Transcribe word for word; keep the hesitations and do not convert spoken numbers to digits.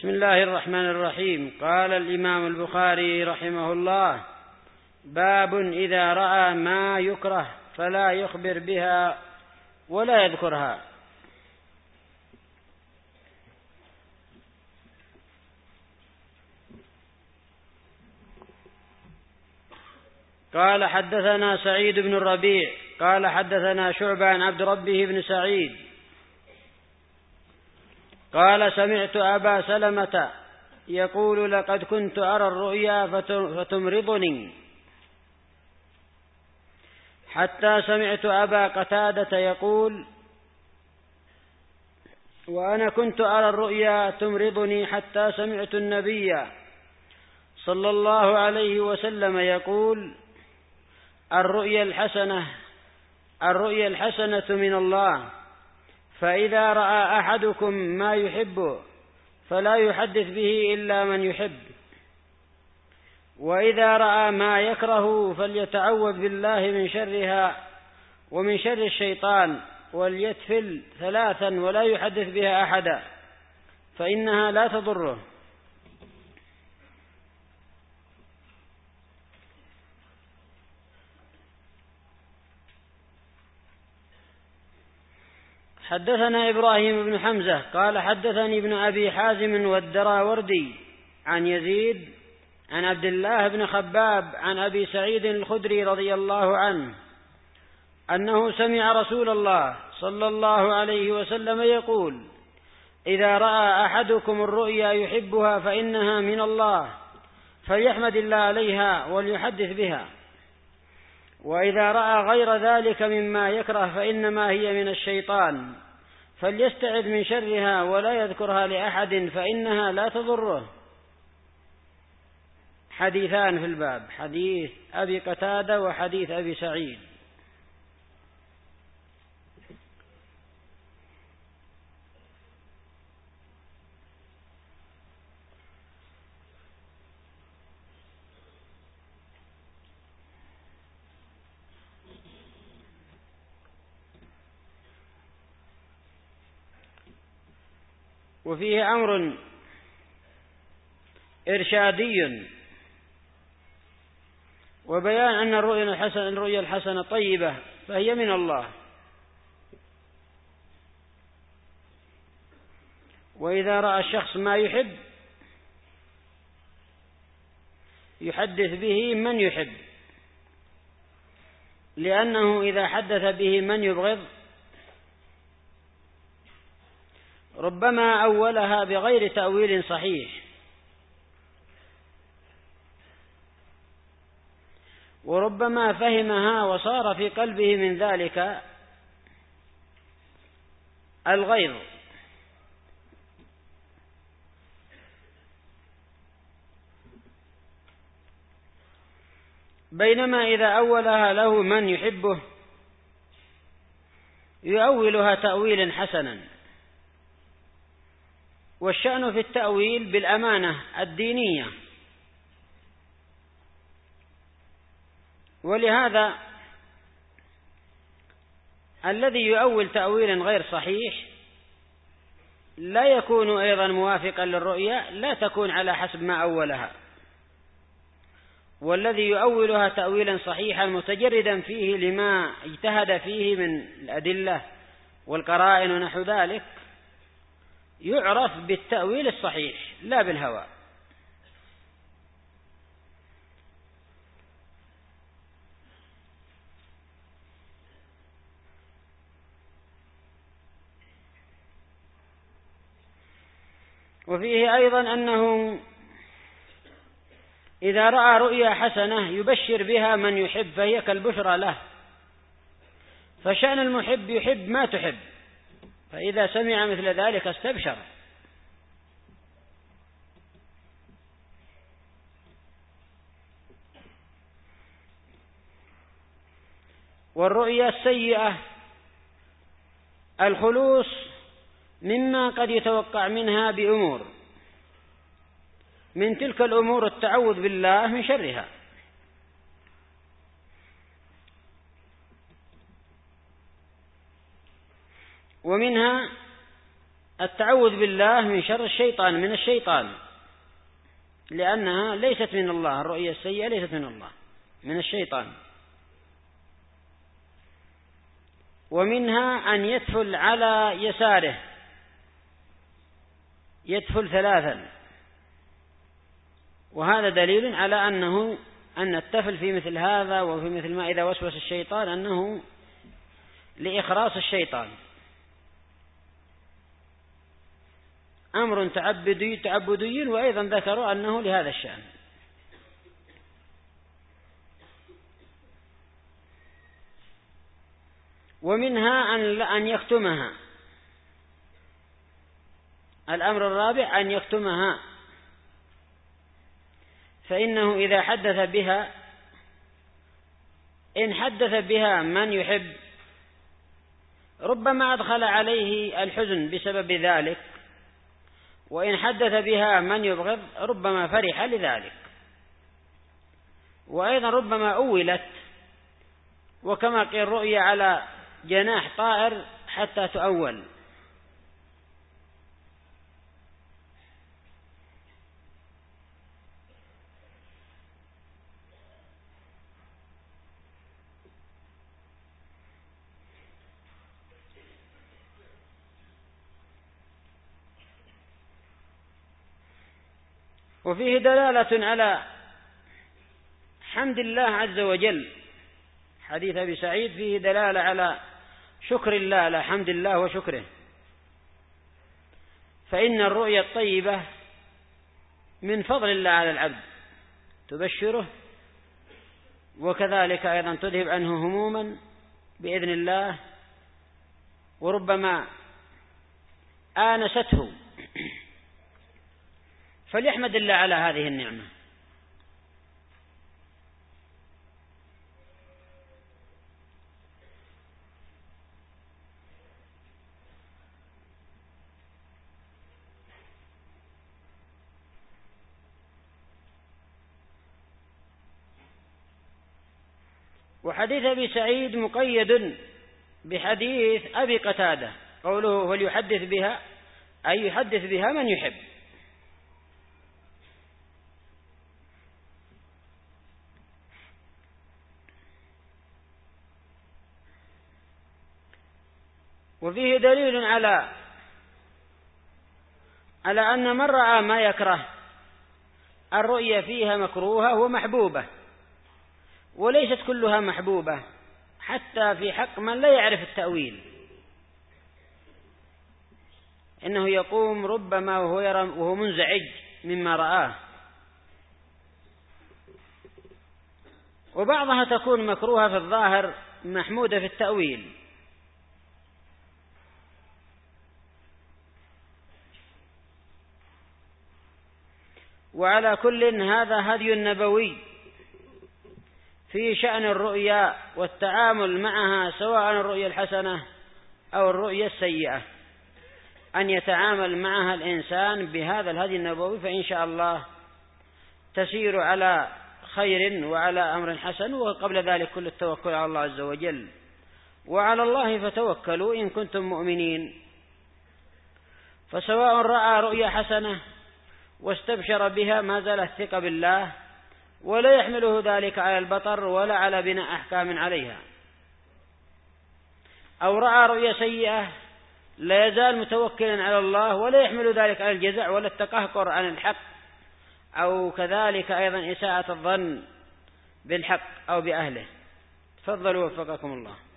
بسم الله الرحمن الرحيم. قال الإمام البخاري رحمه الله: باب إذا رأى ما يكره فلا يخبر بها ولا يذكرها. قال: حدثنا سعيد بن الربيع قال حدثنا شعبة عن عبد ربه بن سعيد قال: سمعت أبا سلمة يقول: لقد كنت أرى الرؤيا فتمرضني، حتى سمعت أبا قتادة يقول: وأنا كنت أرى الرؤيا تمرضني، حتى سمعت النبي صلى الله عليه وسلم يقول: الرؤيا الحسنة الرؤيا الحسنة من الله، فإذا رأى أحدكم ما يحب فلا يحدث به إلا من يحب، وإذا رأى ما يكره فليتعوذ بالله من شرها ومن شر الشيطان، وليتفل ثلاثا ولا يحدث بها أحدا، فإنها لا تضره. حدثنا إبراهيم بن حمزة قال حدثني ابن أبي حازم والدراوردي عن يزيد عن عبد الله بن خباب عن أبي سعيد الخدري رضي الله عنه أنه سمع رسول الله صلى الله عليه وسلم يقول: إذا رأى أحدكم الرؤيا يحبها فإنها من الله، فليحمد الله عليها وليحدث بها، وإذا رأى غير ذلك مما يكره فإنما هي من الشيطان، فليستعذ من شرها ولا يذكرها لأحد، فإنها لا تضره. حديثان في الباب: حديث أبي قتادة وحديث أبي سعيد. وفيه أمر إرشادي وبيان أن الرؤيا الحسنة الرؤيا الحسنة طيبة، فهي من الله. وإذا رأى الشخص ما يحب يحدث به من يحب، لأنه إذا حدث به من يبغض ربما أولها بغير تأويل صحيح، وربما فهمها وصار في قلبه من ذلك الغيظ، بينما إذا أولها له من يحبه يؤولها تأويلا حسنا. والشأن في التأويل بالأمانة الدينية، ولهذا الذي يؤول تأويلا غير صحيح لا يكون أيضا موافقا للرؤيا، لا تكون على حسب ما أولها، والذي يؤولها تأويلا صحيحا متجردا فيه لما اجتهد فيه من الأدلة والقرائن ونحو ذلك يعرف بالتأويل الصحيح لا بالهوى. وفيه أيضا أنه إذا رأى رؤيا حسنة يبشر بها من يحب، فهي كالبشرى له، فشأن المحب يحب ما تحب، فإذا سمع مثل ذلك استبشر. والرؤيا السيئة الخلوص مما قد يتوقع منها بأمور، من تلك الأمور التعوذ بالله من شرها. ومنها التعوذ بالله من شر الشيطان، من الشيطان، لأنها ليست من الله، الرؤيا السيئة ليست من الله، من الشيطان. ومنها أن يتفل على يساره، يتفل ثلاثا، وهذا دليل على أنه أن التفل في مثل هذا وفي مثل ما إذا وسوس الشيطان أنه لإخراص الشيطان، أمر تعبدي تعبدي، وأيضا ذكروا أنه لهذا الشأن. ومنها أن أن يكتمها، الأمر الرابع أن يكتمها، فإنه إذا حدث بها، إن حدث بها من يحب ربما أدخل عليه الحزن بسبب ذلك، وإن حدث بها من يبغض ربما فرح لذلك، وأيضا ربما أولت، وكما قيل رؤيا على جناح طائر حتى تؤول. وفيه دلالة على حمد الله عز وجل، حديث أبي سعيد فيه دلالة على شكر الله، على حمد الله وشكره، فإن الرؤيا الطيبة من فضل الله على العبد، تبشره، وكذلك أيضا تذهب عنه هموما بإذن الله، وربما آنسته، فليحمد الله على هذه النعمة. وحديث أبي سعيد مقيد بحديث أبي قتادة، قوله وليحدث بها، أي يحدث بها من يحب. وفيه دليل على على أن من رأى ما يكره الرؤيا فيها مكروهة ومحبوبة، وليست كلها محبوبة، حتى في حق من لا يعرف التأويل، إنه يقوم ربما وهو يرى وهو منزعج مما رآه، وبعضها تكون مكروهة في الظاهر محمودة في التأويل. وعلى كل هذا هدي النبوي في شأن الرؤيا والتعامل معها، سواء الرؤيا الحسنة أو الرؤيا السيئة، أن يتعامل معها الإنسان بهذا الهدي النبوي، فإن شاء الله تسير على خير وعلى أمر حسن. وقبل ذلك كل التوكل على الله عز وجل، وعلى الله فتوكلوا إن كنتم مؤمنين. فسواء رأى رؤيا حسنة واستبشر بها ما زال الثقة بالله، ولا يحمله ذلك على البطر ولا على بناء أحكام عليها، أو رأى رؤيا سيئة لا يزال متوكلا على الله، ولا يحمل ذلك على الجزع ولا التقهقر عن الحق، أو كذلك أيضا إساءة الظن بالحق أو بأهله. تفضلوا وفقكم الله.